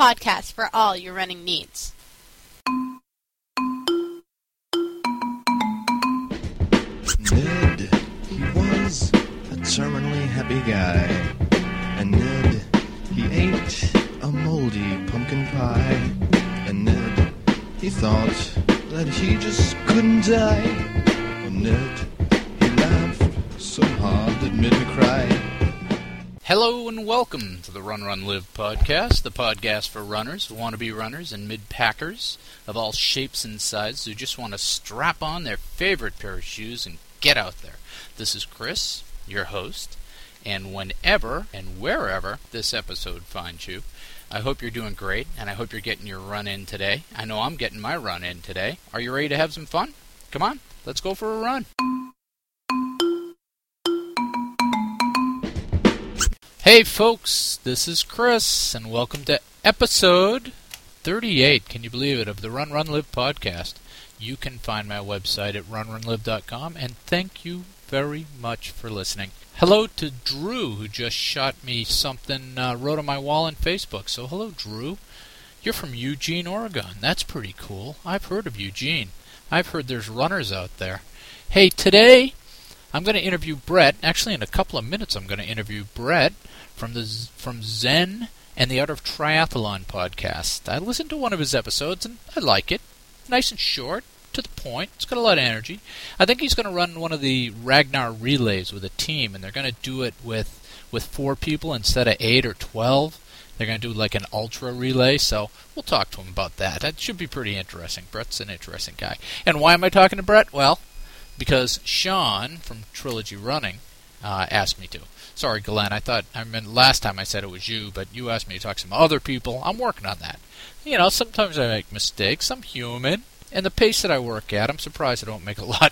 podcast for all your running needs. Ned, he was a terminally happy guy. And Ned, he ate a moldy pumpkin pie. And Ned, he thought that he just couldn't die. And Ned, he laughed so hard it made me cry. Hello and welcome to the Run, Run, Live podcast, the podcast for runners, wannabe runners, and mid-packers of all shapes and sizes who just want to strap on their favorite pair of shoes and get out there. This is Chris, your host, and whenever and wherever this episode finds you, I hope you're doing great, and I hope you're getting your run in today. I know I'm getting my run in today. Are you ready to have some fun? Come on, let's go for a run. Hey folks, this is Chris, and welcome to episode 38, can you believe it, of the Run, Run, Live podcast. You can find my website at runrunlive.com, and thank you very much for listening. Hello to Drew, who just shot me something, wrote on my wall on Facebook. So hello, Drew. You're from Eugene, Oregon. That's pretty cool. I've heard of Eugene. I've heard there's runners out there. Hey, today I'm going to interview Brett. Actually, in a couple of minutes, I'm going to interview Brett from Zen and the Art of Triathlon podcast. I listened to one of his episodes, and I like it. Nice and short, to the point. It's got a lot of energy. I think he's going to run one of the Ragnar relays with a team, and they're going to do it with 4 people instead of 8 or 12. They're going to do like an ultra relay, so we'll talk to him about that. That should be pretty interesting. Brett's an interesting guy. And why am I talking to Brett? Well, because Sean from Trilogy Running asked me to. Sorry, Glenn, last time I said it was you, but you asked me to talk to some other people. I'm working on that. You know, sometimes I make mistakes. I'm human. And the pace that I work at, I'm surprised I don't make a lot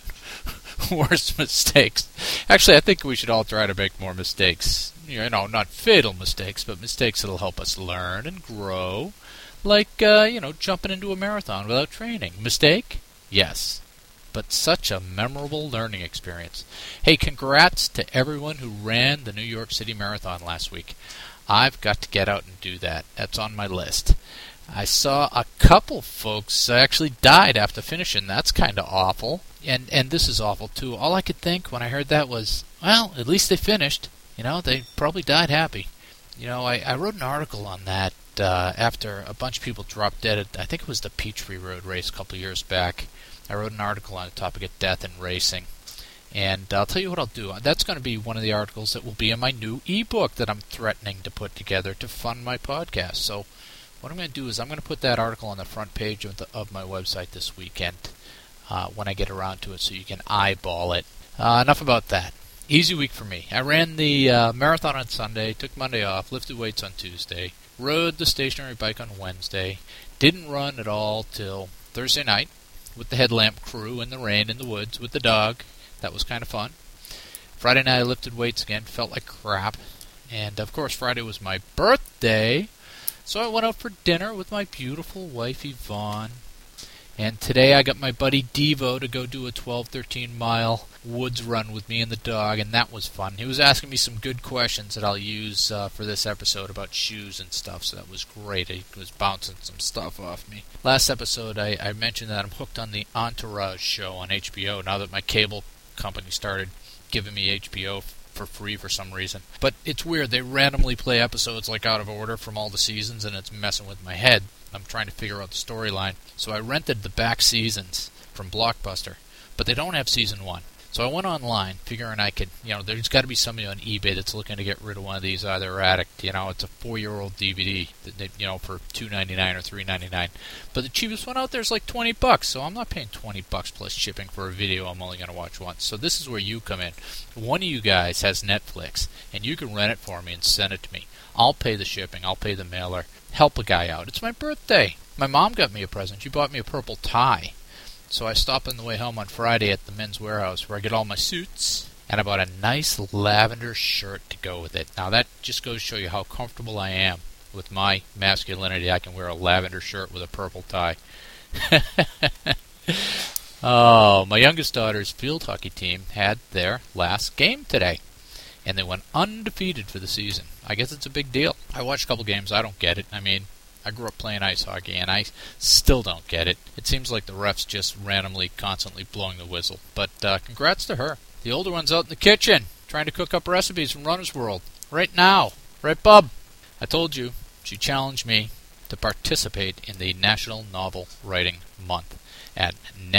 worse mistakes. Actually, I think we should all try to make more mistakes. You know, not fatal mistakes, but mistakes that'll help us learn and grow. Like, jumping into a marathon without training. Mistake? Yes. But such a memorable learning experience. Hey, congrats to everyone who ran the New York City Marathon last week. I've got to get out and do that. That's on my list. I saw a couple folks actually died after finishing. That's kind of awful. And this is awful, too. All I could think when I heard that was, well, at least they finished. You know, they probably died happy. You know, I wrote an article on that after a bunch of people dropped dead at, I think it was the Peachtree Road race a couple years back. I wrote an article on the topic of death in racing. And I'll tell you what I'll do. That's going to be one of the articles that will be in my new ebook that I'm threatening to put together to fund my podcast. So what I'm going to do is I'm going to put that article on the front page of my website this weekend when I get around to it so you can eyeball it. Enough about that. Easy week for me. I ran the marathon on Sunday, took Monday off, lifted weights on Tuesday, rode the stationary bike on Wednesday, didn't run at all till Thursday night with the headlamp crew in the rain in the woods with the dog. That was kind of fun. Friday night I lifted weights again, felt like crap. And of course Friday was my birthday, so I went out for dinner with my beautiful wife Yvonne. And today I got my buddy Devo to go do a 12-13 mile woods run with me and the dog, and that was fun. He was asking me some good questions that I'll use for this episode about shoes and stuff, so that was great. He was bouncing some stuff off me. Last episode I mentioned that I'm hooked on the Entourage show on HBO now that my cable company started giving me HBO for free for some reason. But it's weird. They randomly play episodes like out of order from all the seasons, and it's messing with my head. I'm trying to figure out the storyline. So I rented the back seasons from Blockbuster, but they don't have season 1. So I went online, figuring I could, there's got to be somebody on eBay that's looking to get rid of one of these, either addict, it's a 4-year-old DVD, that, for $2.99 or $3.99. But the cheapest one out there is like $20, so I'm not paying $20 plus shipping for a video I'm only going to watch once. So this is where you come in. One of you guys has Netflix, and you can rent it for me and send it to me. I'll pay the shipping, I'll pay the mailer. Help a guy out. It's my birthday. My mom got me a present. She bought me a purple tie. So I stopped on the way home on Friday at the Men's Warehouse where I get all my suits, and I bought a nice lavender shirt to go with it. Now that just goes to show you how comfortable I am with my masculinity. I can wear a lavender shirt with a purple tie. Oh, my youngest daughter's field hockey team had their last game today, and they went undefeated for the season. I guess it's a big deal. I watched a couple games. I don't get it. I mean, I grew up playing ice hockey, and I still don't get it. It seems like the refs just randomly, constantly blowing the whistle. But congrats to her. The older one's out in the kitchen, trying to cook up recipes from Runner's World. Right now. Right, bub? I told you, she challenged me to participate in the National Novel Writing Month at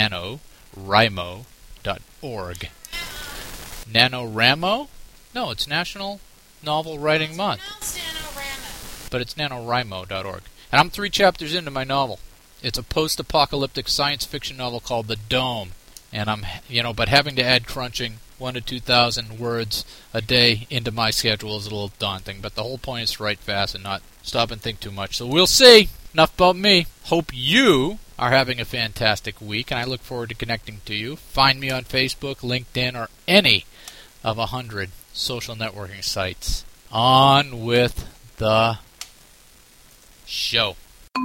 NaNoWriMo.org. NaNoWriMo? No, it's National Novel Writing Month. But it's NaNoWriMo.org. And I'm 3 chapters into my novel. It's a post-apocalyptic science fiction novel called The Dome. And but having to add crunching 1,000 to 2,000 words a day into my schedule is a little daunting. But the whole point is to write fast and not stop and think too much. So we'll see. Enough about me. Hope you are having a fantastic week, and I look forward to connecting to you. Find me on Facebook, LinkedIn, or any of 100 social networking sites. On with the show.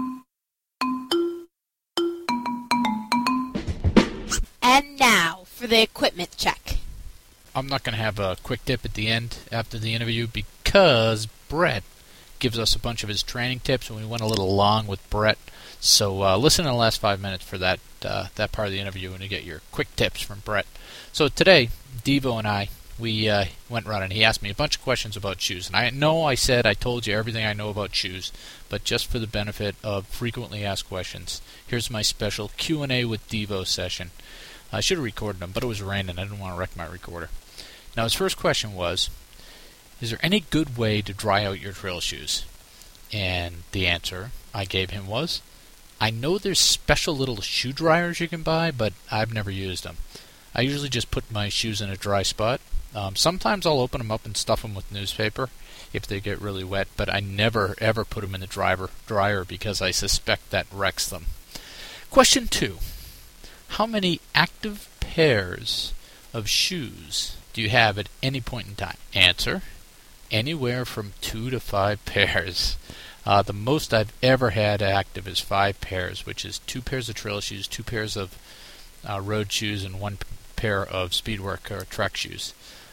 And now for the equipment check. I'm not going to have a quick tip at the end after the interview because Brett gives us a bunch of his training tips, and we went a little long with Brett. So listen in the last 5 minutes for that part of the interview and to get your quick tips from Brett. So today, Devo and I, we went running. He asked me a bunch of questions about shoes. And I know I said I told you everything I know about shoes, but just for the benefit of frequently asked questions, here's my special Q&A with Devo session. I should have recorded them, but it was raining. I didn't want to wreck my recorder. Now, his first question was, is there any good way to dry out your trail shoes? And the answer I gave him was, I know there's special little shoe dryers you can buy, but I've never used them. I usually just put my shoes in a dry spot. Sometimes I'll open them up and stuff them with newspaper if they get really wet, but I never ever put them in the dryer because I suspect that wrecks them. Question 2. How many active pairs of shoes do you have at any point in time? Answer, anywhere from 2 to 5 pairs. The most I've ever had active is 5 pairs, which is 2 pairs of trail shoes, 2 pairs of road shoes, and 1 pair of speedwork or track shoes.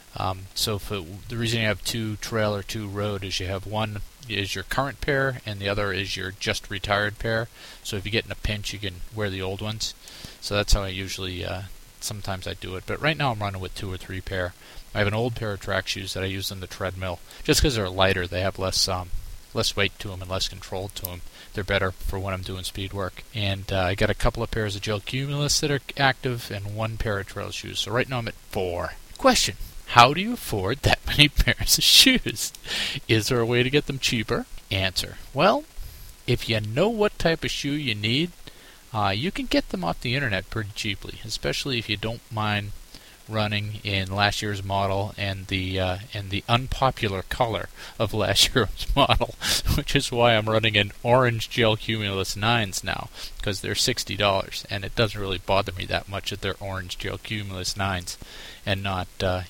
So the reason you have 2 trail or 2 road is you have one is your current pair and the other is your just retired pair. So if you get in a pinch, you can wear the old ones. So that's how I usually, sometimes I do it. But right now I'm running with 2 or 3 pair. I have an old pair of track shoes that I use on the treadmill. Just because they're lighter, they have less weight to them and less control to them. They're better for when I'm doing speed work. And I got a couple of pairs of Gel Cumulus that are active and 1 pair of trail shoes. So right now I'm at 4. Question. How do you afford that many pairs of shoes? Is there a way to get them cheaper? Answer. Well, if you know what type of shoe you need, you can get them off the internet pretty cheaply, especially if you don't mind running in last year's model and the unpopular color of last year's model, which is why I'm running in orange Gel Cumulus 9s now, because they're $60, and it doesn't really bother me that much that they're orange Gel Cumulus 9s and not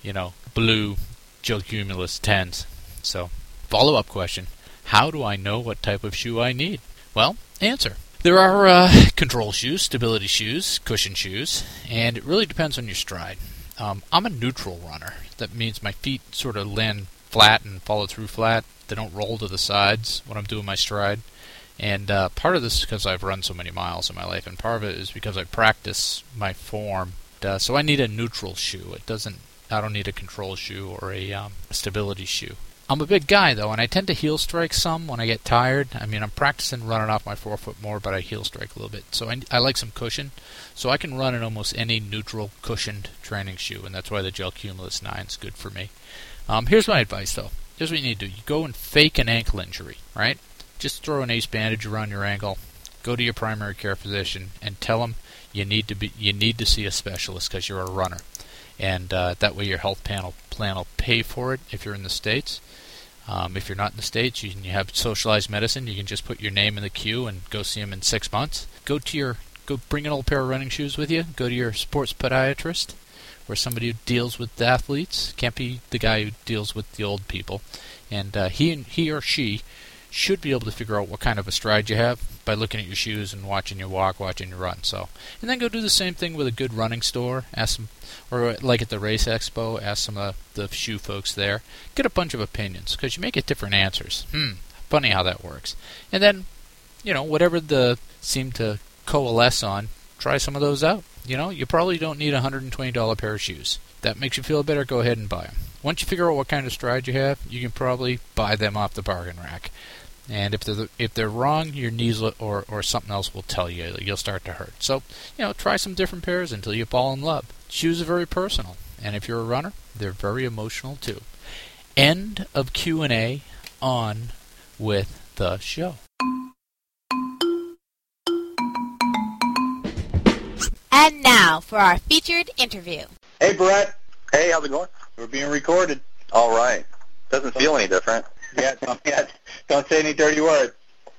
blue Gel Cumulus 10s. So, follow-up question, how do I know what type of shoe I need? Well, answer. There are control shoes, stability shoes, cushion shoes, and it really depends on your stride. I'm a neutral runner. That means my feet sort of land flat and follow through flat. They don't roll to the sides when I'm doing my stride. And part of this is because I've run so many miles in my life, and part of it is because I practice my form. So I need a neutral shoe. I don't need a control shoe or a stability shoe. I'm a big guy, though, and I tend to heel strike some when I get tired. I mean, I'm practicing running off my forefoot more, but I heel strike a little bit. So I like some cushion. So I can run in almost any neutral cushioned training shoe, and that's why the Gel Cumulus 9 is good for me. Here's my advice, though. Here's what you need to do. You go and fake an ankle injury, right? Just throw an ace bandage around your ankle. Go to your primary care physician and tell him you need to see a specialist because you're a runner. And that way your health plan will pay for it if you're in the States. If you're not in the States, you have socialized medicine. You can just put your name in the queue and go see him in 6 months. Go bring an old pair of running shoes with you. Go to your sports podiatrist, or somebody who deals with athletes. Can't be the guy who deals with the old people. And he or she should be able to figure out what kind of a stride you have by looking at your shoes and watching you walk, watching you run. So, and then go do the same thing with a good running store. Ask them, or like at the Race Expo, ask some of the shoe folks there. Get a bunch of opinions because you may get different answers. Funny how that works. And then whatever the seem to coalesce on, try some of those out. You probably don't need a $120 pair of shoes. If that makes you feel better, go ahead and buy them. Once you figure out what kind of stride you have, you can probably buy them off the bargain rack. And if they're wrong, your knees or something else will tell you you'll start to hurt. So, try some different pairs until you fall in love. Shoes are very personal, and if you're a runner, they're very emotional too. End of Q&A. On with the show. And now for our featured interview. Hey, Brett. Hey, how's it going? We're being recorded. All right. Doesn't feel any different. Yeah, don't say any dirty words.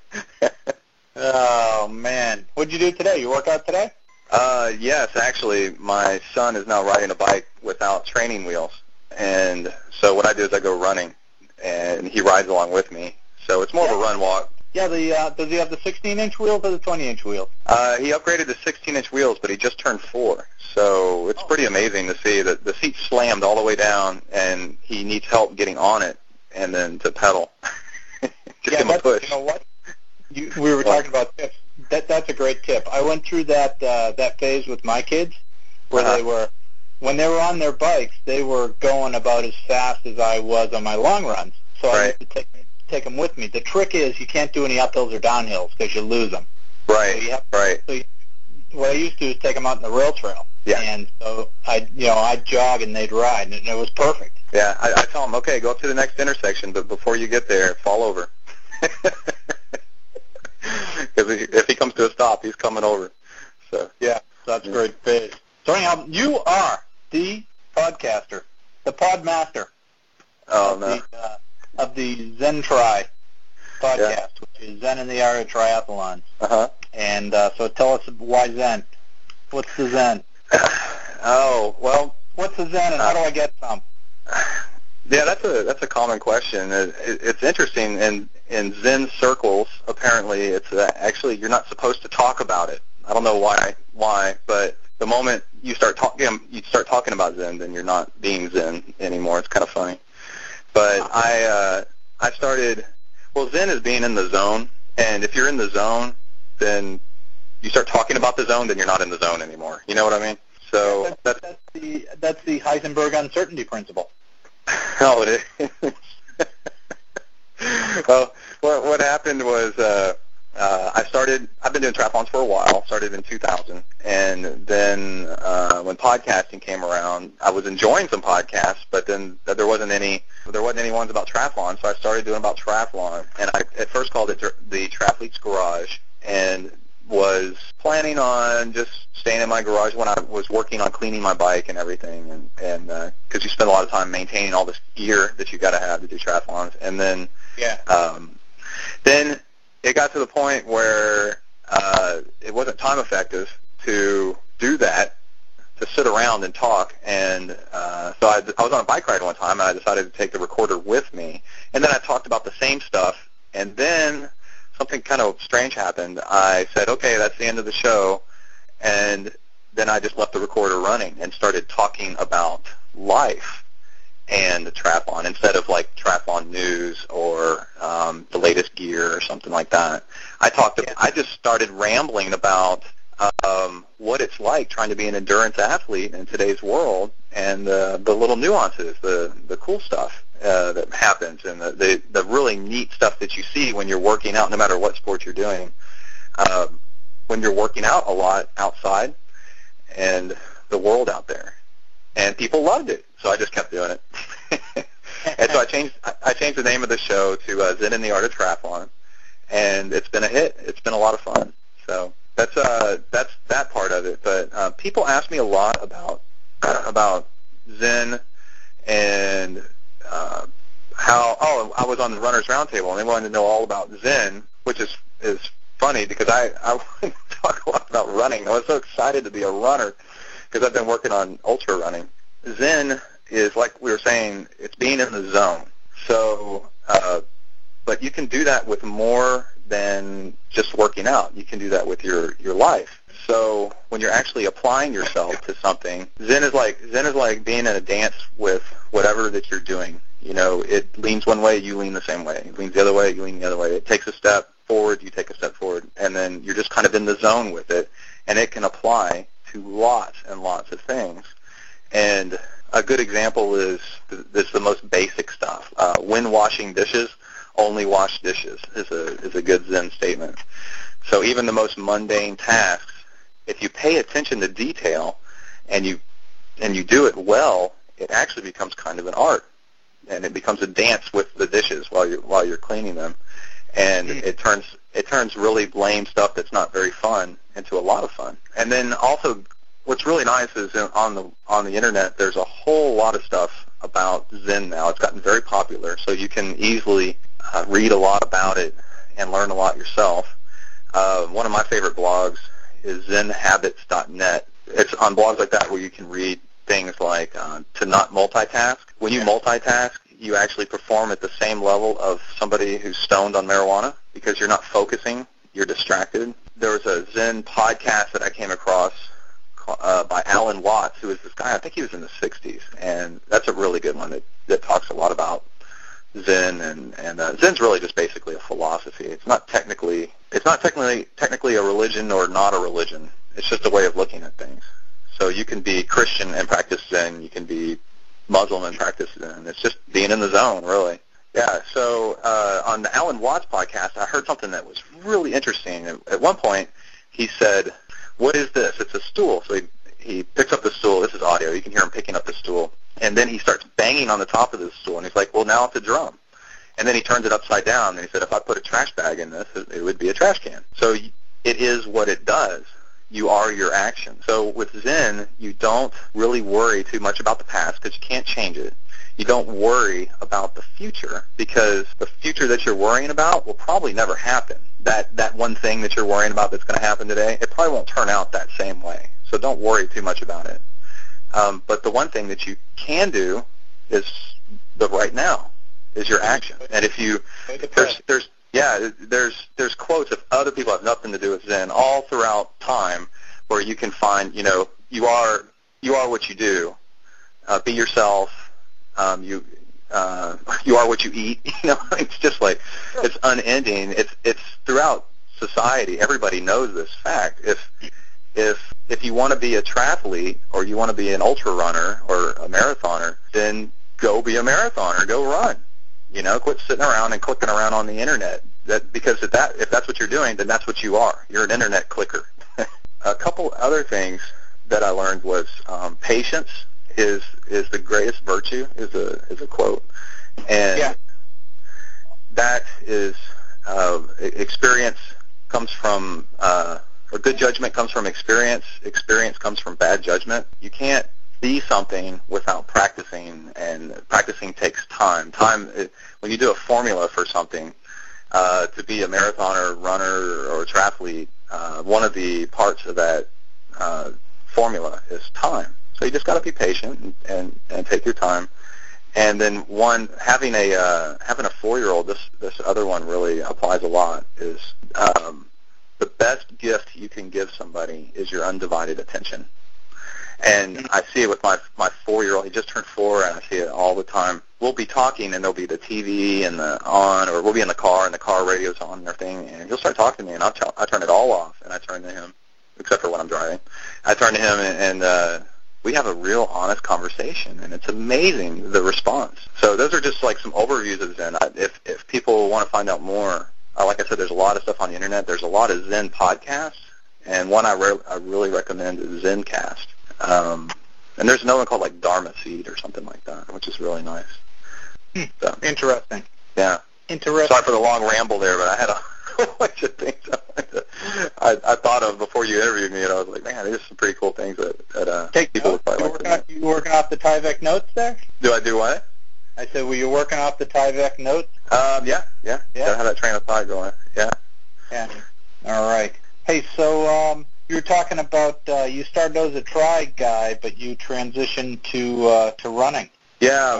Oh, man. What'd you do today? You work out today? Yes, actually, my son is now riding a bike without training wheels. And so what I do is I go running, and he rides along with me. So it's more of a run-walk. Yeah, does he have the 16-inch wheels or the 20-inch wheels? He upgraded to 16-inch wheels, but he just turned 4. So it's pretty amazing to see that the seat's slammed all the way down, and he needs help getting on it and then to pedal. Just give him a push. You know what? We were talking about tips. That's a great tip. I went through that phase with my kids where when they were on their bikes, they were going about as fast as I was on my long runs. So I used to take them with me. The trick is you can't do any uphills or downhills because you lose them. Right, So what I used to do is take them out in the rail trail. Yeah. And so I'd jog and they'd ride, and it was perfect. Yeah, I tell them, okay, go up to the next intersection, but before you get there, fall over. Because if he comes to a stop, he's coming over. So yeah, that's a great phase. So anyhow, you are the podcaster, the podmaster of the Zen Tri podcast, which is Zen in the Art of Triathlon. Uh-huh. And so tell us why Zen. What's the Zen? Oh, well. What's the Zen and how do I get some? Yeah, that's a common question. It's interesting. In Zen circles, apparently, it's actually you're not supposed to talk about it. I don't know why, but the moment you start talking about Zen, then you're not being Zen anymore. It's kind of funny. But I started. Well, Zen is being in the zone, and if you're in the zone, then you start talking about the zone, then you're not in the zone anymore. You know what I mean? So that's the Heisenberg uncertainty principle. Oh, it is. Well, what happened was I've been doing triathlons for a while, started in 2000, and then when podcasting came around, I was enjoying some podcasts, but then there wasn't any ones about triathlon, so I started doing about triathlon, and I at first called it the Triathlete's Garage, and was planning on just staying in my garage when I was working on cleaning my bike and everything, and because you spend a lot of time maintaining all this gear that you got to have to do triathlons, and then then it got to the point where it wasn't time effective to do that, to sit around and talk, and so I was on a bike ride one time, and I decided to take the recorder with me, and then I talked about the same stuff, and then something kind of strange happened. I said, okay, that's the end of the show, and then I just left the recorder running and started talking about life and the triathlon instead of like triathlon news or the latest gear or something like that. I just started rambling about what it's like trying to be an endurance athlete in today's world and the little nuances, the cool stuff that happens, and the really neat stuff that you see when you're working out, no matter what sport you're doing. When you're working out a lot outside and the world out there. And people loved it, so I just kept doing it. And so I changed the name of the show to Zen in the Art of Triathlon, and it's been a hit. It's been a lot of fun. So that's that part of it. But people ask me a lot about Zen and how I was on the Runners Roundtable, and they wanted to know all about Zen, which is funny because I wanted to talk a lot about running. I was so excited to be a runner because I've been working on ultra running. Zen is, like we were saying, it's being in the zone. So, but you can do that with more than just working out. You can do that with your life. So when you're actually applying yourself to something, Zen is like being in a dance with whatever that you're doing. You know, it leans one way, you lean the same way. It leans the other way, you lean the other way. It takes a step, forward, you take a step forward, and then you're just kind of in the zone with it, and it can apply to lots and lots of things. And a good example is the most basic stuff. When washing dishes, only wash dishes is a good Zen statement. So even the most mundane tasks, if you pay attention to detail and you do it well, it actually becomes kind of an art, and it becomes a dance with the dishes while you're cleaning them, and it turns really lame stuff that's not very fun into a lot of fun. And then also, what's really nice is on the internet, there's a whole lot of stuff about Zen now. It's gotten very popular, so you can easily read a lot about it and learn a lot yourself. One of my favorite blogs is zenhabits.net. It's on blogs like that where you can read things like to not multitask. When you multitask, you actually perform at the same level of somebody who's stoned on marijuana because you're not focusing, you're distracted. There was a Zen podcast that I came across by Alan Watts, who is this guy, I think he was in the 60s, and that's a really good one that talks a lot about Zen, and Zen's really just basically a philosophy. It's not technically a religion or not a religion. It's just a way of looking at things. So you can be Christian and practice Zen. You can be Muslim and practice Zen. It's just being in the zone, really. Yeah, so on the Alan Watts podcast, I heard something that was really interesting. At one point, he said, "What is this?" It's a stool. So he picks up the stool. This is audio. You can hear him picking up the stool. And then he starts banging on the top of the stool, and he's like, "Well, now it's a drum." And then he turns it upside down, and he said, "If I put a trash bag in this, it would be a trash can." So it is what it does. You are your action. So with Zen, you don't really worry too much about the past because you can't change it. You don't worry about the future because the future that you're worrying about will probably never happen. That one thing that you're worrying about that's going to happen today, it probably won't turn out that same way. So don't worry too much about it. But the one thing that you can do is the right now, is your action. And if you there's quotes of other people that have nothing to do with Zen all throughout time where you can find, you are what you do. Be yourself. You are what you eat. It's just like it's unending. It's throughout society. Everybody knows this fact. If you want to be a triathlete or you want to be an ultra runner or a marathoner, then go be a marathoner. Go run. Quit sitting around and clicking around on the internet. Because if that's what you're doing, then that's what you are. You're an internet clicker. A couple other things that I learned was patience is the greatest virtue. Is a quote, and that is experience comes from. Or good judgment comes from experience. Experience comes from bad judgment. You can't be something without practicing, and practicing takes time. When you do a formula for something, to be a marathoner, runner, or a triathlete, one of the parts of that formula is time. So you just got to be patient and take your time. And then having a 4-year-old, this other one really applies a lot, is the best gift you can give somebody is your undivided attention. And I see it with my 4-year-old. He just turned 4, and I see it all the time. We'll be talking, and there'll be the TV and on, or we'll be in the car, and the car radio's on and everything, and he'll start talking to me, and I turn it all off, and I turn to him, except for when I'm driving. I turn to him, and we have a real honest conversation, and it's amazing, the response. So those are just like some overviews of Zen. If people want to find out more, like I said, there's a lot of stuff on the internet. There's a lot of Zen podcasts, and one I really recommend is Zencast. And there's another one called like Dharma Seed or something like that, which is really nice. So, interesting. Yeah. Interesting. Sorry for the long ramble there, but I had a bunch of things I thought of before you interviewed me, and I was like, man, there's some pretty cool things that people would probably like to know. You working off the Tyvek notes there? Do I do what? I said, were you working off the Tyvek notes? Yeah. Gotta have that train of thought going. Yeah. Yeah. All right. Hey, so you were talking about you started as a tri guy, but you transitioned to running. Yeah,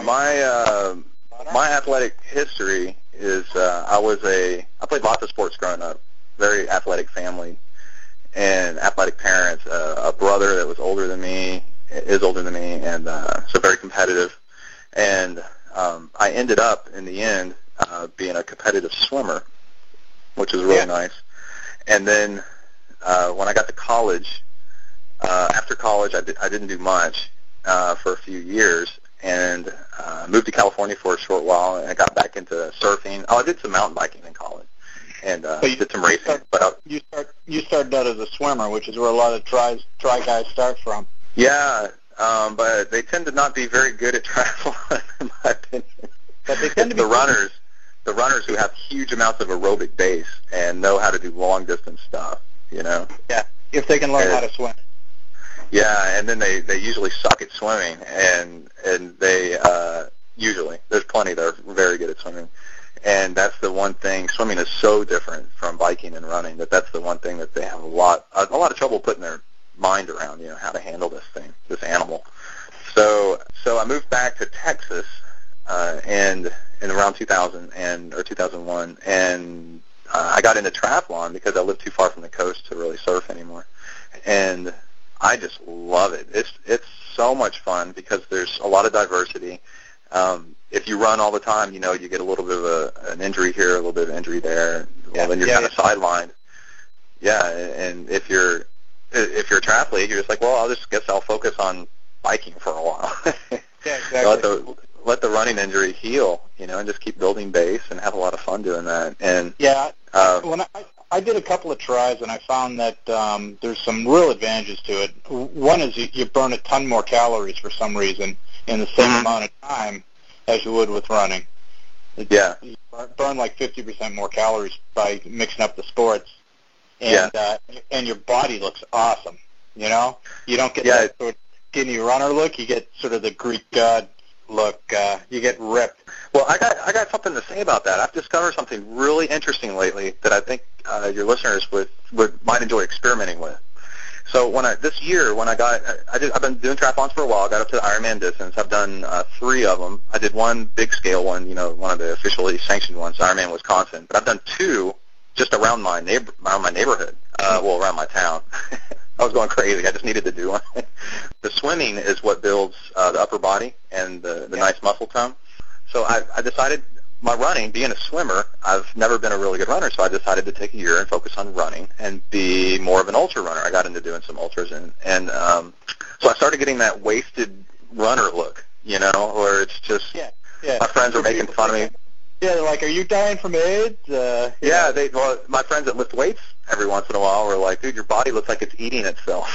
my athletic history is I played lots of sports growing up. Very athletic family and athletic parents. A brother that was older than me, and so very competitive. And I ended up in the end being a competitive swimmer. which is really nice. And then when I got to college, after college, I didn't do much for a few years, and moved to California for a short while, and I got back into surfing. I did some mountain biking in college, and did some racing. You started out as a swimmer, which is where a lot of try guys start from. Yeah, but they tend to not be very good at triathlon, in my opinion. But they tend to be the runners who have huge amounts of aerobic base and know how to do long distance stuff. Yeah, if they can learn how to swim. Yeah, and then they usually suck at swimming, and they usually, there's plenty that are very good at swimming, and that's the one thing. Swimming is so different from biking and running that's the one thing that they have a lot of trouble putting their mind around, how to handle this animal. So I moved back to Texas, and in around 2000 or 2001, and I got into triathlon because I lived too far from the coast to really surf anymore, and I just love it. It's so much fun because there's a lot of diversity. If you run all the time, you get a little bit of an injury here, a little bit of injury there. Well, then you're kind of sidelined. Yeah, and if you're a triathlete, you're just like, well, I'll focus on biking for a while. Yeah, exactly. Let the running injury heal, and just keep building base and have a lot of fun doing that. And when I did a couple of tries, and I found that there's some real advantages to it. One is you burn a ton more calories for some reason in the same amount of time as you would with running. You burn like 50% more calories by mixing up the sports, and your body looks awesome. You don't get that sort of skinny runner look. You get sort of the Greek god look. You get ripped. Well, I got something to say about that. I've discovered something really interesting lately that I think your listeners might enjoy experimenting with. So this year I've been doing triathlons for a while. I got up to the Ironman distance. I've done 3 of them. I did one big scale one, one of the officially sanctioned ones, Ironman Wisconsin. But I've done 2 just around my neighborhood, around my town. I was going crazy. I just needed to do one. The swimming is what builds the upper body and the nice muscle tone. So I decided, my running, being a swimmer, I've never been a really good runner, so I decided to take a year and focus on running and be more of an ultra runner. I got into doing some ultras, and so I started getting that wasted runner look, where it's just my friends are making fun of me. Yeah, they're like, "Are you dying from AIDS?" My friends that lift weights every once in a while were like, "Dude, your body looks like it's eating itself."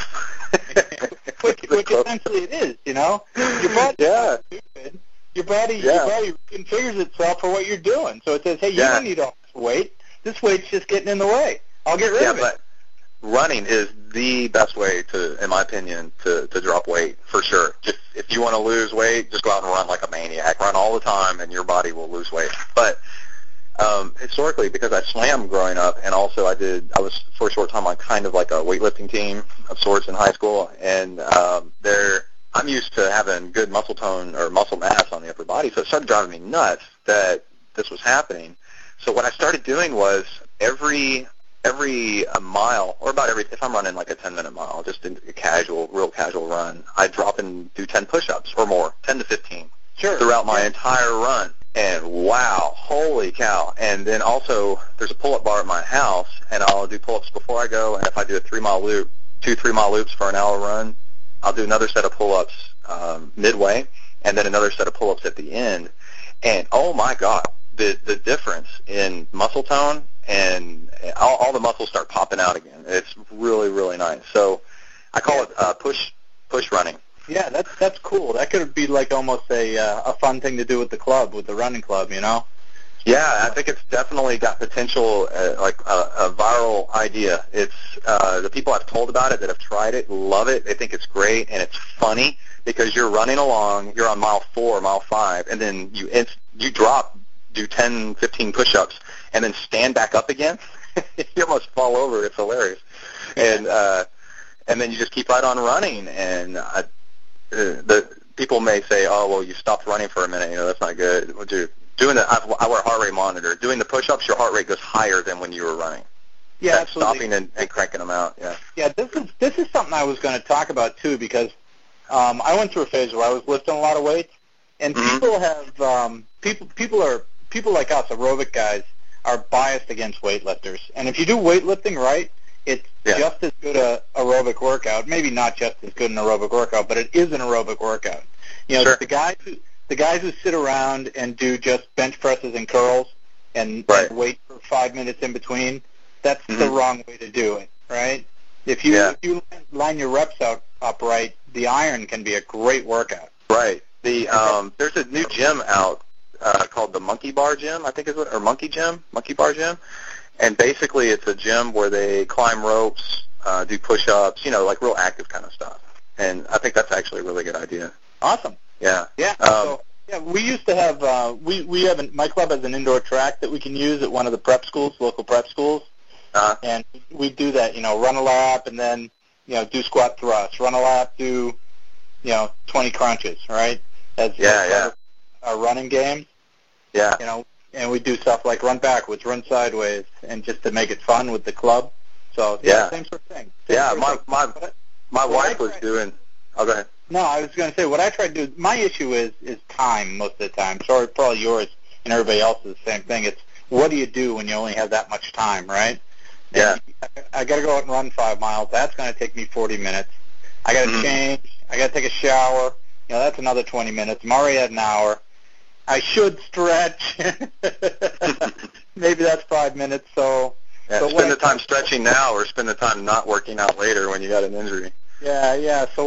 which essentially it is, Your body stupid. Your body configures itself for what you're doing. So it says, "Hey, you don't need all this weight. This weight's just getting in the way. I'll get rid of it." But running is the best way in my opinion, to drop weight, for sure. Just if you want to lose weight, just go out and run like a maniac. Run all the time, and your body will lose weight. But historically, because I swam growing up, and also I was for a short time on kind of like a weightlifting team of sorts in high school, and I'm used to having good muscle tone or muscle mass on the upper body, so it started driving me nuts that this was happening. So what I started doing was every mile, or if I'm running like a 10-minute mile, just a real casual run, I drop and do 10 push-ups or more, 10 to 15, throughout my entire run. And wow, holy cow. And then also, there's a pull-up bar at my house, and I'll do pull-ups before I go, and if I do a 3-mile loop, 2 3-mile loops for an hour run, I'll do another set of pull-ups midway, and then another set of pull-ups at the end. And oh my God, the difference in muscle tone, and all the muscles start popping out again. It's really, really nice. So I call it push running. Yeah, that's cool. That could be like almost a fun thing to do with the running club, Yeah, I think it's definitely got potential, like a viral idea. It's the people I've told about it that have tried it love it. They think it's great, and it's funny because you're running along, you're on mile 4, mile 5, and then you drop, do 10, 15 push-ups, and then stand back up again. You almost fall over. It's hilarious. And then you just keep right on running, and the people may say, "Oh, well, you stopped running for a minute. That's not good." Well, dude, I wear a heart rate monitor. Doing the push-ups, your heart rate goes higher than when you were running. Yeah, absolutely. Stopping and cranking them out. Yeah. Yeah, this is something I was going to talk about too, because I went through a phase where I was lifting a lot of weights, and people have people like us, aerobic guys, are biased against weightlifters. And if you do weightlifting right, it's just as good a aerobic workout. Maybe not just as good an aerobic workout, but it is an aerobic workout. You know, the guys who sit around and do just bench presses and curls and wait for 5 minutes in between, that's the wrong way to do it, right? If you line your reps up right, the iron can be a great workout. Right. There's a new gym out called the Monkey Bar Gym, I think is what, or Monkey Bar Gym. And basically it's a gym where they climb ropes, do push-ups, you know, like real active kind of stuff. And I think that's actually a really good idea. Awesome. Yeah. Yeah. We used to have my club has an indoor track that we can use at one of the prep schools, local prep schools. And we do that, you know, run a lap and then, you know, do squat thrusts, run a lap, do, you know, 20 crunches, right? That's our running games. Yeah. You know, and we do stuff like run backwards, run sideways, and just to make it fun with the club. So, same sort of thing. My wife was doing, go ahead. No, I was going to say, what I try to do, my issue is time most of the time. Sorry, probably yours and everybody else is the same thing. It's what do you do when you only have that much time, right? Yeah. And I got to go out and run 5 miles. That's going to take me 40 minutes. I got to change. I got to take a shower. You know, that's another 20 minutes. I'm already at an hour. I should stretch. Maybe that's 5 minutes. So spend the time stretching now, or spend the time not working out later when you got an injury. Yeah. So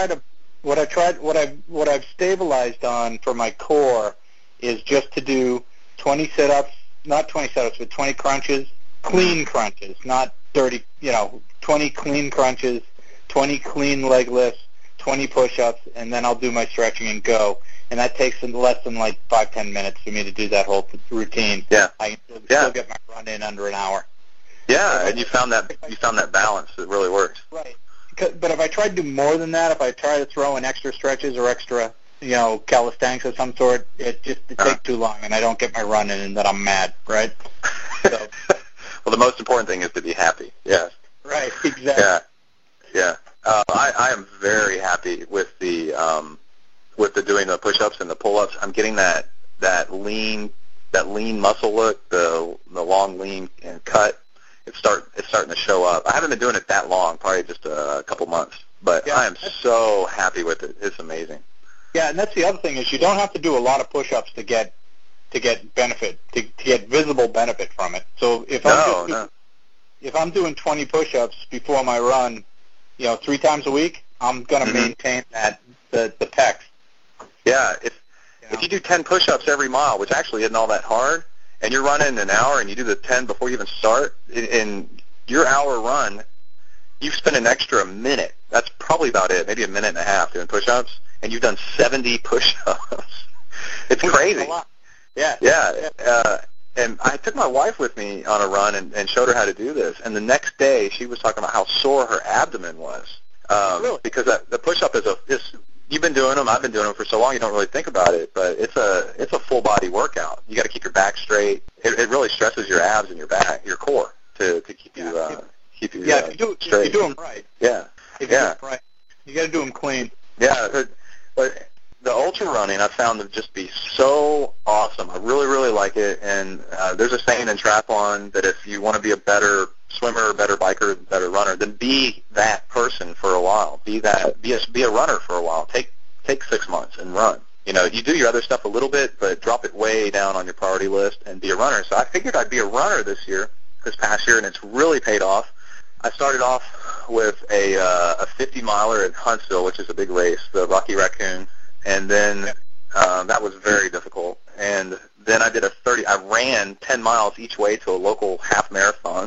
what I've stabilized on for my core is just to do 20 sit-ups, not 20 sit-ups, but 20 crunches, clean crunches, not dirty, you know, 20 clean crunches, 20 clean leg lifts, 20 push-ups, and then I'll do my stretching and go. And that takes less than like 5-10 minutes for me to do that whole routine. Yeah. I can still get my run in under an hour. Yeah, and you found that balance that really works. Right. But if I try to do more than that, if I try to throw in extra stretches or extra, you know, calisthenics of some sort, it takes too long, and I don't get my run in, and then I'm mad, right? So. Well, the most important thing is to be happy. Yes. Right. Exactly. Yeah. I am very happy with the doing the push-ups and the pull-ups. I'm getting that lean muscle look, the long lean and cut. It's starting to show up. I haven't been doing it that long, probably just a couple months, but I am so happy with it. It's amazing. Yeah, and that's the other thing is you don't have to do a lot of push-ups to get benefit, to get visible benefit from it. So if I'm doing 20 push-ups before my run, you know, 3 times a week, I'm going to maintain the pecs. Yeah, if you do 10 push-ups every mile, which actually isn't all that hard, and you're running an hour and you do the 10 before you even start, in your hour run, you've spent an extra minute. That's probably about it, maybe a minute and a half doing push-ups, and you've done 70 push-ups. It's crazy. A lot. Yeah. And I took my wife with me on a run and showed her how to do this, and the next day she was talking about how sore her abdomen was. Really? Because the push-up is you've been doing them, I've been doing them for so long, you don't really think about it, but it's a full body workout. You got to keep your back straight. It really stresses your abs and your back, your core, to keep you if you do them right. Yeah. If you do them right, you got to do them clean. Yeah, but the ultra running I found to just be so awesome. I really, really like it, and there's a saying in triathlon that if you want to be a better swimmer, better biker, better runner, then be that person for a while. Be a runner for a while. Take 6 months and run. You know, you do your other stuff a little bit, but drop it way down on your priority list and be a runner. So I figured I'd be a runner this past year, and it's really paid off. I started off with a 50-miler at Huntsville, which is a big race, the Rocky Raccoon, and then that was very difficult. And then I did I ran 10 miles each way to a local half marathon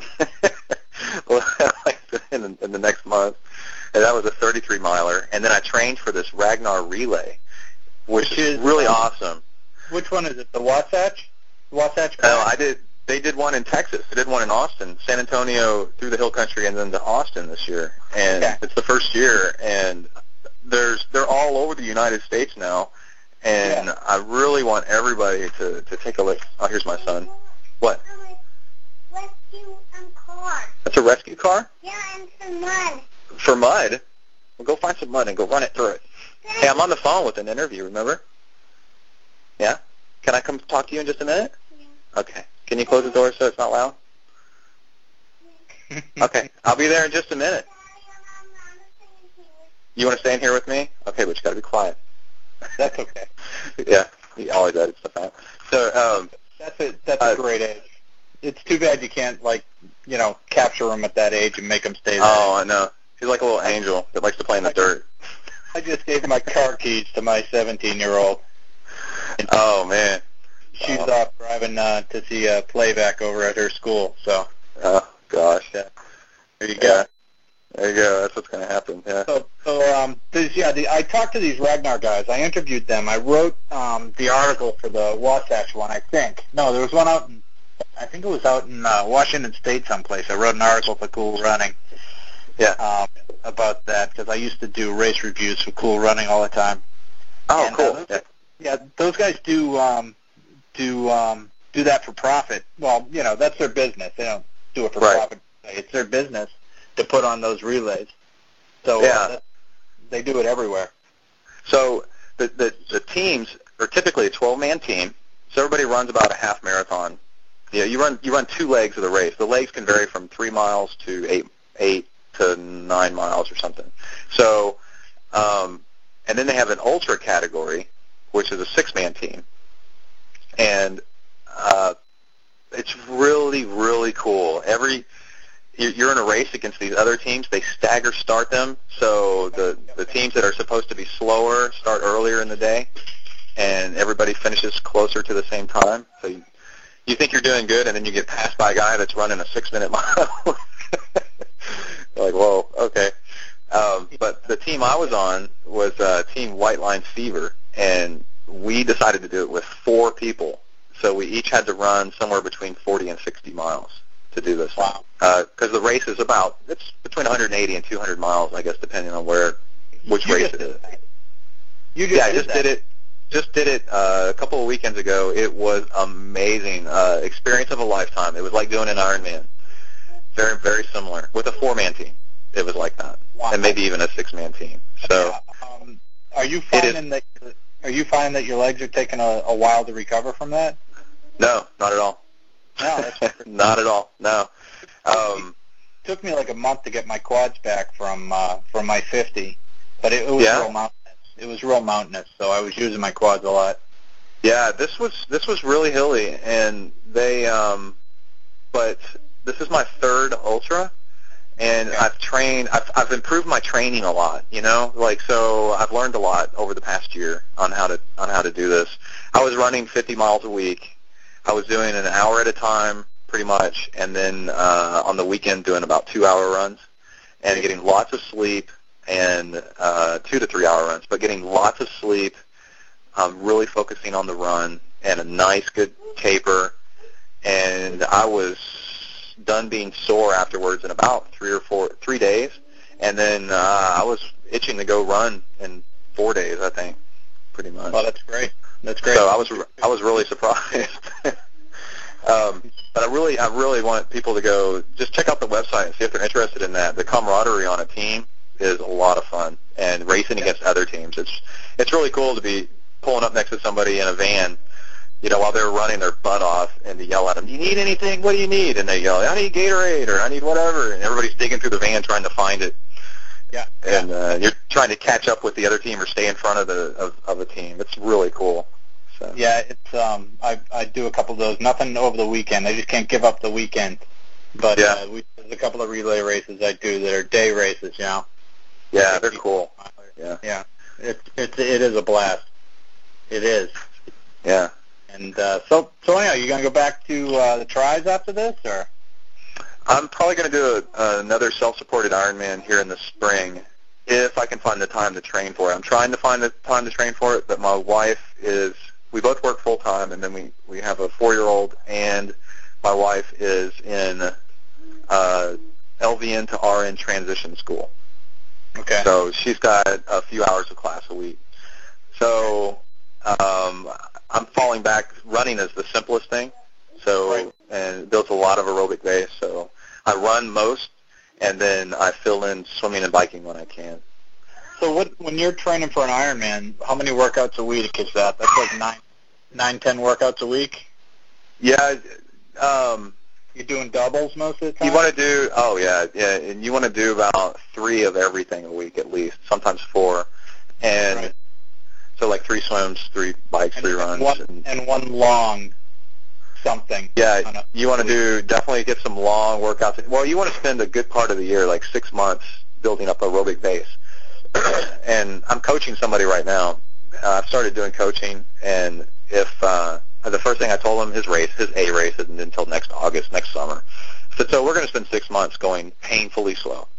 in the next month, and that was a 33-miler. And then I trained for this Ragnar Relay, which is really awesome. Which one is it? The Wasatch? Wasatch? No, they did one in Texas. They did one in Austin, San Antonio through the hill country, and then to Austin this year. And it's the first year, and they're all over the United States now. And I really want everybody to take a look. Oh, here's my son. What? Rescue car. That's a rescue car? Yeah, and some mud. For mud? Well, go find some mud and go run it through it. Hey, I'm on the phone with an interview, remember? Yeah? Can I come talk to you in just a minute? Yeah. Okay. Can you close the door so it's not loud? Okay, I'll be there in just a minute. You want to stay in here with me? Okay, but you got to be quiet. That's okay. Yeah, he always edits stuff out. So, That's a great age. It's too bad you can't, capture him at that age and make him stay there. Oh, I know. He's like a little angel that likes to play in the dirt. I just gave my car keys to my 17-year-old. Oh, man. She's off driving to see a playback over at her school. So. Oh, gosh. There you go. There you go. That's what's going to happen. Yeah. I talked to these Ragnar guys. I interviewed them. I wrote the article for the Wasatch one, I think. No, there was one out in, I think it was out in Washington State someplace. I wrote an article for Cool Running. Yeah. About that, because I used to do race reviews for Cool Running all the time. Oh, cool. Those guys do that for profit. Well, that's their business. They don't do it for profit. It's their business to put on those relays. So they do it everywhere. So the teams are typically a 12-man team. So everybody runs about a half marathon. Yeah, you run 2 legs of the race. The legs can vary from 3 miles to 8 to 9 miles or something. So, and then they have an ultra category, which is a 6-man team. And it's really, really cool. You're in a race against these other teams. They stagger start them, so the teams that are supposed to be slower start earlier in the day, and everybody finishes closer to the same time. So you think you're doing good, and then you get passed by a guy that's running a 6-minute mile. Like, whoa, okay. But the team I was on was Team White Line Fever, and we decided to do it with 4 people. So we each had to run somewhere between 40 and 60 miles to do this. Wow. Because the race is it's between 180 and 200 miles, I guess, depending on which race it is. Just did it a couple of weekends ago. It was amazing. Experience of a lifetime. It was like doing an Ironman. Very, very similar. With a 4-man team, it was like that. Wow. And maybe even a 6-man team. So, are you finding that your legs are taking a while to recover from that? No, not at all. No, that's not at all. No. It took me like a month to get my quads back from my 50, but it was real mountainous. It was real mountainous, so I was using my quads a lot. Yeah, this was really hilly, and but this is my 3rd ultra, and I've improved my training a lot, so I've learned a lot over the past year on how to do this. I was running 50 miles a week. I was doing an hour at a time, pretty much, and then on the weekend doing about 2-hour runs, and getting lots of sleep, and 2 to 3 hour runs, but getting lots of sleep, really focusing on the run, and a nice, good taper, and I was done being sore afterwards in about 3 days, and then I was itching to go run in 4 days, I think, pretty much. Oh, that's great. That's great. So I was really surprised. But I really want people to go just check out the website and see if they're interested in that. The camaraderie on a team is a lot of fun, and racing against other teams. It's really cool to be pulling up next to somebody in a van, while they're running their butt off, and to yell at them, "Do you need anything? What do you need?" And they yell, "I need Gatorade," or "I need whatever," and everybody's digging through the van trying to find it. Yeah. And you're trying to catch up with the other team or stay in front of the team. It's really cool. So. Yeah, it's I do a couple of those. Nothing over the weekend. I just can't give up the weekend. But there's a couple of relay races I do that are day races. Yeah, they're cool. Yeah. It is a blast. It is. Yeah. And so anyhow, you gonna go back to the tries after this, or? I'm probably going to do another self-supported Ironman here in the spring if I can find the time to train for it. I'm trying to find the time to train for it, but my wife we both work full-time, and then we have a 4-year-old, and my wife is in LVN to RN transition school. Okay. So she's got a few hours of class a week. So I'm falling back. Running is the simplest thing. So and it builds a lot of aerobic base. So I run most, and then I fill in swimming and biking when I can. So when you're training for an Ironman, how many workouts a week is that? That's like 9, 10 workouts a week? Yeah, You're doing doubles most of the time? You want to do, and you want to do about 3 of everything a week at least, sometimes 4. And Right. so like 3 swims, 3 bikes, 3 runs. And one long something. Yeah, you want to definitely get some long workouts. Well, you want to spend a good part of the year, like 6 months, building up aerobic base. And I'm coaching somebody right now. I've started doing coaching, and if the first thing I told him, his A race isn't until next August, next summer. So we're going to spend 6 months going painfully slow.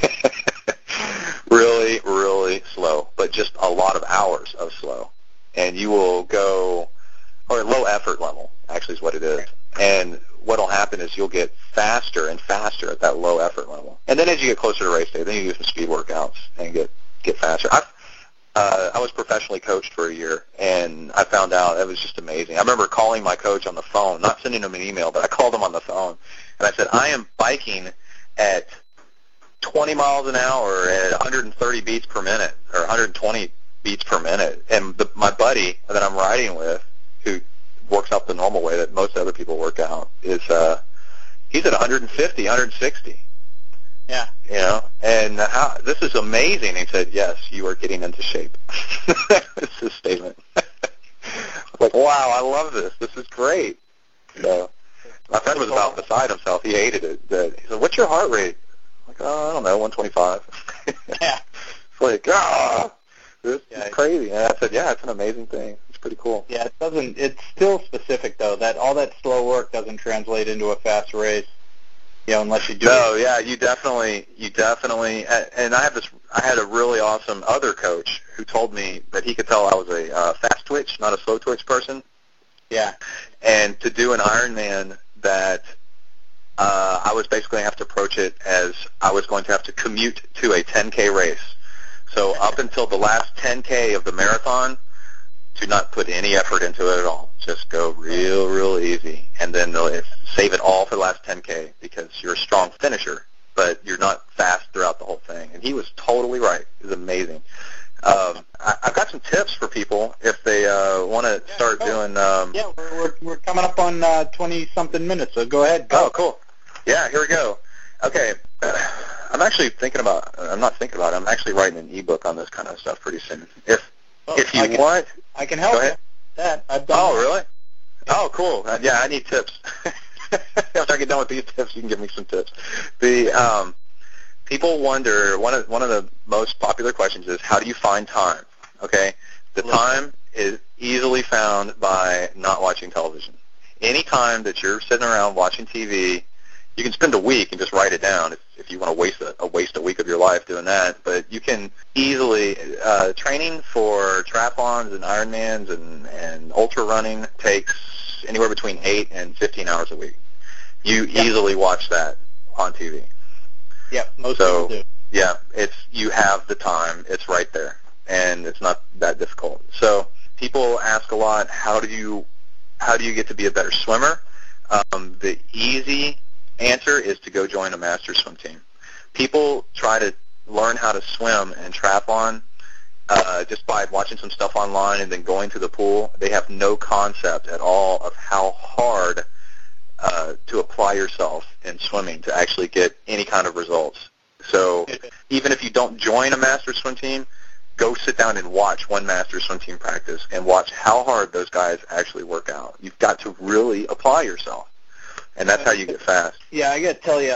Really, really slow, but just a lot of hours of slow. And you will go, or low effort level, actually is what it is. And what will happen is you'll get faster and faster at that low effort level. And then as you get closer to race day, then you do some speed workouts and get faster. I was professionally coached for a year, and I found out it was just amazing. I remember calling my coach on the phone, not sending him an email, but I called him on the phone, and I said, I am biking at 20 miles an hour at 130 beats per minute, or 120 beats per minute. And my buddy that I'm riding with, who works out the normal way that most other people work out, is he's at 150, 160. Yeah. You know, and this is amazing. He said, yes, you are getting into shape. That's his statement. Like, wow, I love this. This is great. So my friend was about beside himself. He hated it. He said, what's your heart rate? I'm like, I don't know, 125. Yeah. It's like, this is crazy. And I said, yeah, it's an amazing thing. It's pretty cool. Yeah, it's still specific, though. That all that slow work doesn't translate into a fast race. You know, unless you do. No, yeah, you definitely, and I had a really awesome other coach who told me that he could tell I was a fast twitch, not a slow twitch person. Yeah. And to do an Ironman, that I was basically going to have to approach it as I was going to have to commute to a 10K race. So up until the last 10K of the marathon, to not put any effort into it at all. Just go real easy. And then save it all for the last 10K, because you're a strong finisher, but you're not fast throughout the whole thing. And he was totally right. It was amazing. I've got some tips for people if they want to start doing... yeah, we're coming up on 20-something minutes, so go ahead. Go. Oh, cool. Yeah, here we go. Okay. I'm actually I'm actually writing an ebook on this kind of stuff pretty soon. If you want... I can help you. That I've done. Oh, really? Oh, cool. Yeah, I need tips. After I get done with these tips, you can give me some tips. People wonder, one of the most popular questions is, how do you find time? Okay? The time is easily found by not watching television. Any time that you're sitting around watching TV, you can spend a week and just write it down if you want to waste a week of your life doing that. But you can easily, training for triathlons and Ironmans and ultra running takes anywhere between 8 and 15 hours a week. You easily watch that on TV. Yep, most people do. Yeah, you have the time. It's right there, and it's not that difficult. So people ask a lot, how do you get to be a better swimmer? The easy answer is to go join a master swim team. People try to learn how to swim in triathlon just by watching some stuff online and then going to the pool. They have no concept at all of how hard to apply yourself in swimming to actually get any kind of results. So even if you don't join a master swim team, go sit down and watch one master swim team practice and watch how hard those guys actually work out. You've got to really apply yourself. And that's how you get fast. Yeah, I got to tell you,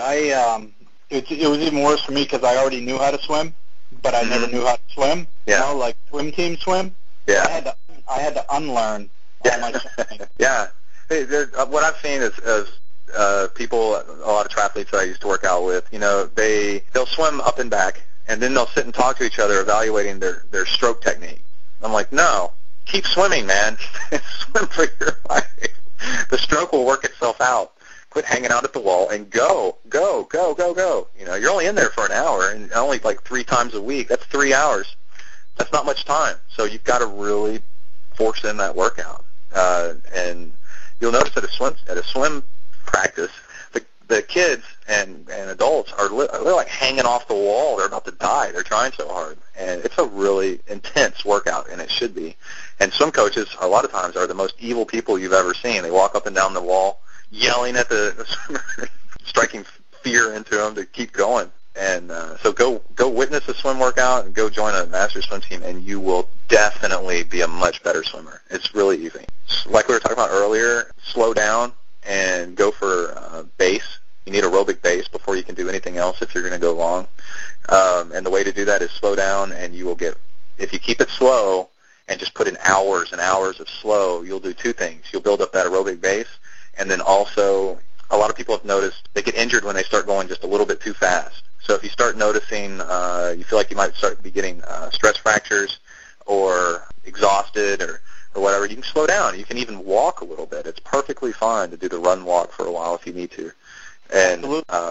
it was even worse for me because I already knew how to swim, but I never knew how to swim. Yeah. You know, like swim team swim. Yeah. I had to unlearn all my swimming. Yeah. What I've seen is people, a lot of triathletes that I used to work out with, you know, they'll swim up and back, and then they'll sit and talk to each other evaluating their stroke technique. I'm like, no, keep swimming, man. Swim for your life. The stroke will work itself out. Quit hanging out at the wall and go. You know, you're only in there for an hour, and only like 3 times a week. That's 3 hours. That's not much time. So you've got to really force in that workout. And you'll notice at a swim practice, the kids and adults they're like hanging off the wall. They're about to die. They're trying so hard, and it's a really intense workout, and it should be. And swim coaches a lot of times are the most evil people you've ever seen. They walk up and down the wall. yelling at the swimmer, striking fear into them to keep going. And so go witness a swim workout and go join a master swim team, and you will definitely be a much better swimmer. It's really easy. Like we were talking about earlier, slow down and go for base. You need aerobic base before you can do anything else if you're going to go long. And the way to do that is slow down, and you will get, if you keep it slow and just put in hours and hours of slow, you'll do two things. You'll build up that aerobic base, and then also a lot of people have noticed they get injured when they start going just a little bit too fast. So if you start noticing, you feel like you might start to be getting stress fractures or exhausted or whatever, you can slow down. You can even walk a little bit. It's perfectly fine to do the run walk for a while if you need to. And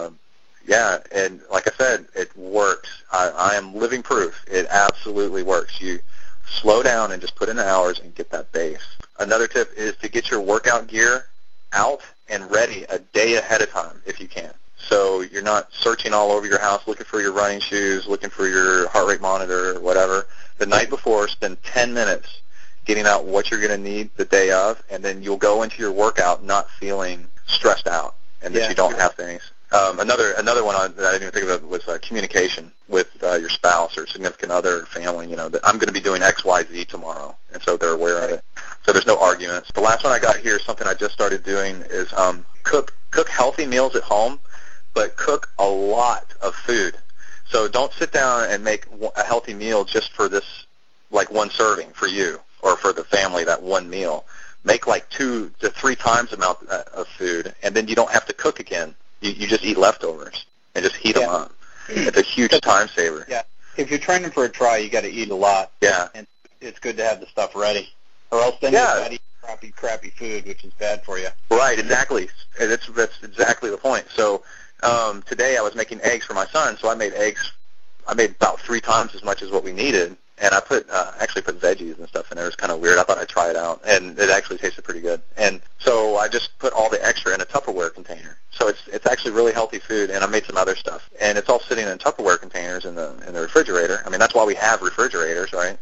yeah, and like I said, it works. I am living proof. It absolutely works. You slow down and just put in the hours and get that base. Another tip is to get your workout gear out and ready a day ahead of time if you can. So you're not searching all over your house looking for your running shoes, looking for your heart rate monitor, whatever. The night before, spend 10 minutes getting out what you're going to need the day of, and then you'll go into your workout not feeling stressed out and that you don't have things. Another one that I didn't even think of was communication with your spouse or significant other or family, you know, that I'm going to be doing X, Y, Z tomorrow, and so they're aware of it. So there's no arguments. The last one I got here, something I just started doing, is cook healthy meals at home, but cook a lot of food. So don't sit down and make a healthy meal just for this, like one serving for you or for the family, that one meal. Make like 2 to 3 times the amount of food, and then you don't have to cook again. You just eat leftovers and just heat them up. It's a huge time saver. Yeah. If you're training for a try, you got to eat a lot. Yeah. And it's good to have the stuff ready, or else then you got to eat crappy food, which is bad for you. Right. Exactly. And that's exactly the point. So today I was making eggs for my son, so I made eggs. I made about 3 times as much as what we needed, and I actually put veggies and stuff in there. It was kind of weird. I thought I'd try it out, and it actually tasted pretty good. And so I just put all the extra in a Tupperware container. So it's actually really healthy food, and I made some other stuff. And it's all sitting in Tupperware containers in the refrigerator. I mean, that's why we have refrigerators, right?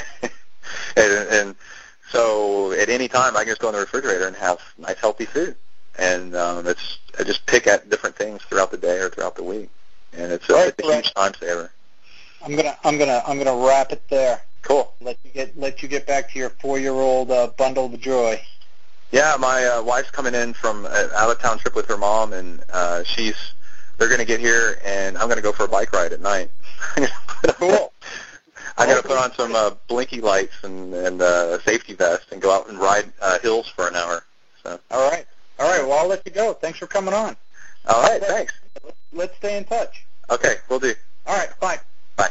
And so at any time I can just go in the refrigerator and have nice healthy food. And I just pick at different things throughout the day or throughout the week, and it's a huge time saver. I'm gonna wrap it there. Cool. Let you get back to your 4-year-old bundle of joy. Yeah, my wife's coming in from an out-of-town trip with her mom, and they're going to get here, and I'm going to go for a bike ride at night. Cool. I'm going to put on some blinky lights and a safety vest and go out and ride hills for an hour. So. All right. Well, I'll let you go. Thanks for coming on. All right. Thanks. Let's stay in touch. Okay. We'll do. All right. Bye. Bye.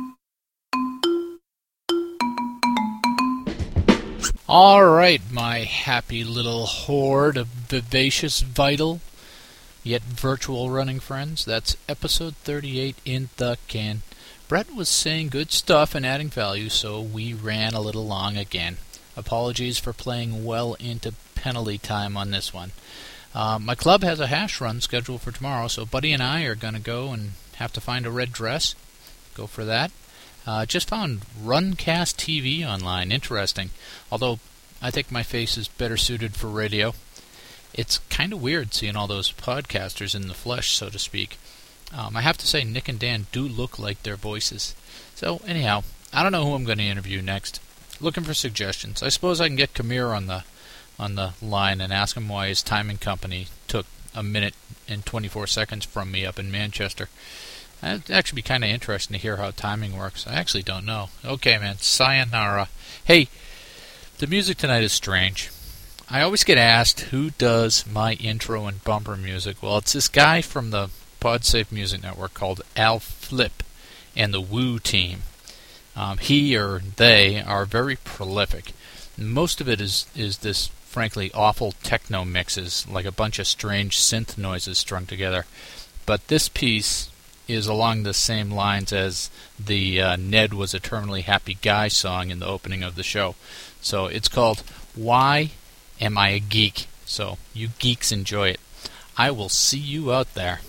All right, my happy little horde of vivacious, vital, yet virtual running friends. That's episode 38 in the can. Brett was saying good stuff and adding value, so we ran a little long again. Apologies for playing well into penalty time on this one. My club has a hash run scheduled for tomorrow, so Buddy and I are going to go and have to find a red dress. Go for that. Just found Runcast TV online. Interesting. Although I think my face is better suited for radio. It's kind of weird seeing all those podcasters in the flesh, so to speak. I have to say Nick and Dan do look like their voices. So anyhow, I don't know who I'm going to interview next. Looking for suggestions. I suppose I can get Kamir on the line and ask him why his timing company took 1 minute and 24 seconds from me up in Manchester. It'd actually be kind of interesting to hear how timing works. I actually don't know. Okay, man. Sayonara. Hey, the music tonight is strange. I always get asked who does my intro and bumper music. Well, it's this guy from the PodSafe Music Network called Al Flip and the Woo Team. He or they are very prolific. Most of it is this, frankly, awful techno mixes, like a bunch of strange synth noises strung together. But this piece is along the same lines as the Ned Was a Terminally Happy Guy song in the opening of the show. So it's called Why Am I a Geek? So you geeks enjoy it. I will see you out there.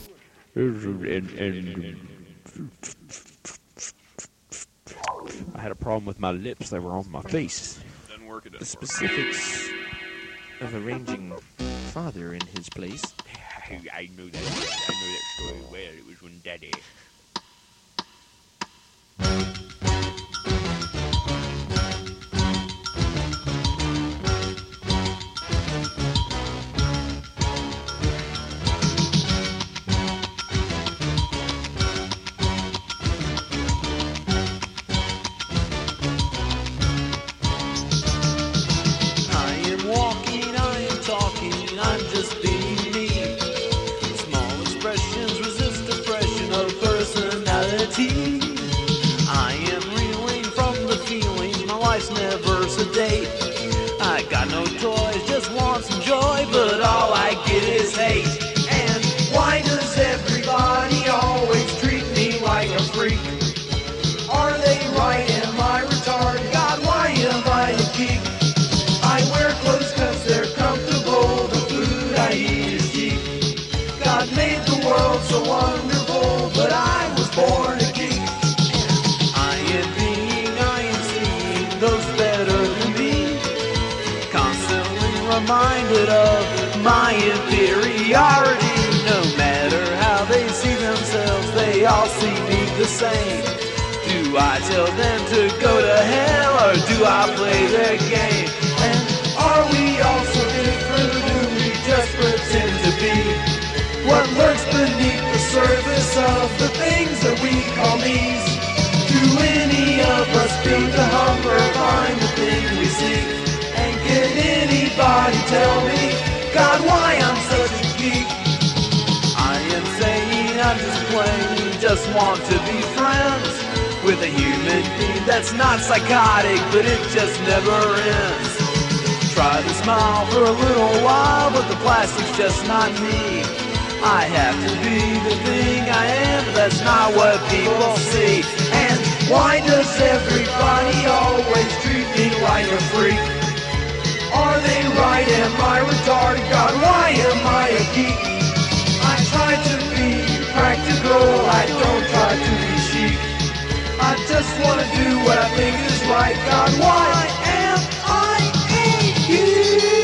I had a problem with my lips. They were on my face. The specifics of arranging father in his place. I know that story well. It was when Daddy... I am reeling from the feelings, my life's never sedate. I got no toys, just want some joy, but all I get is hate. And why does everybody always treat me like a freak? Are they right? Am I retarded? God, why am I a geek? I wear clothes cause they're comfortable, the food I eat is cheap. God made the world so wonderful, but I was born a geek. I am seeing those better than me, constantly reminded of my inferiority. No matter how they see themselves, they all see me the same. Do I tell them to go to hell, or do I play their game? And are we all so different, or do we just pretend to be? What lurks beneath the surface of the things that we call me's? Do any of us feel the hunger, find the thing we seek? And can anybody tell me, God, why I'm such a geek? I am saying I'm just plain, just want to be friends with a human being that's not psychotic, but it just never ends. Try to smile for a little while, but the plastic's just not me. I have to be the thing I am, but that's not what people see. And why does everybody always treat me like a freak? Are they right? Am I retarded? God, why am I a geek? I try to be practical, I don't try to be chic. I just want to do what I think is right. God, why am I a geek?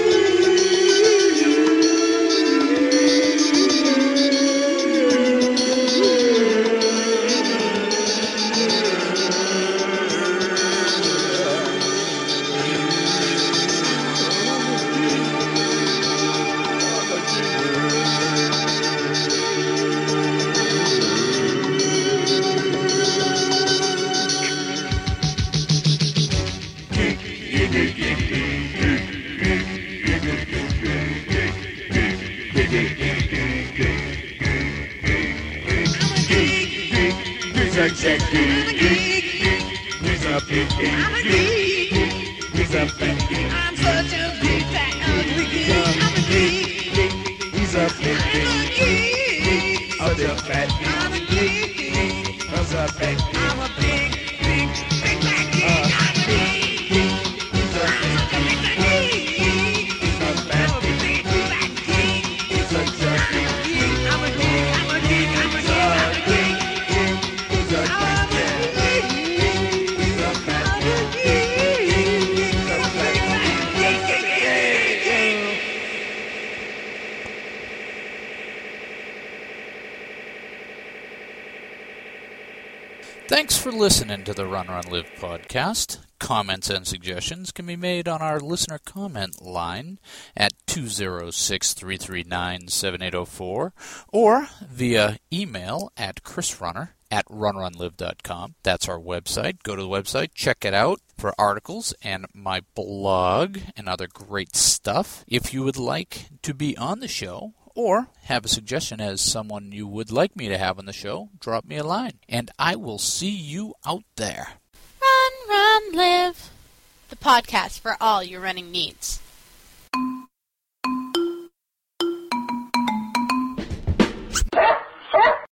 Thanks for listening to the Run Run Live podcast. Comments and suggestions can be made on our listener comment line at 206-339-7804 or via email at chrisrunner@runrunlive.com. That's our website. Go to the website, check it out for articles and my blog and other great stuff. If you would like to be on the show, or have a suggestion as someone you would like me to have on the show, drop me a line, and I will see you out there. Run, Run, Live. The podcast for all your running needs.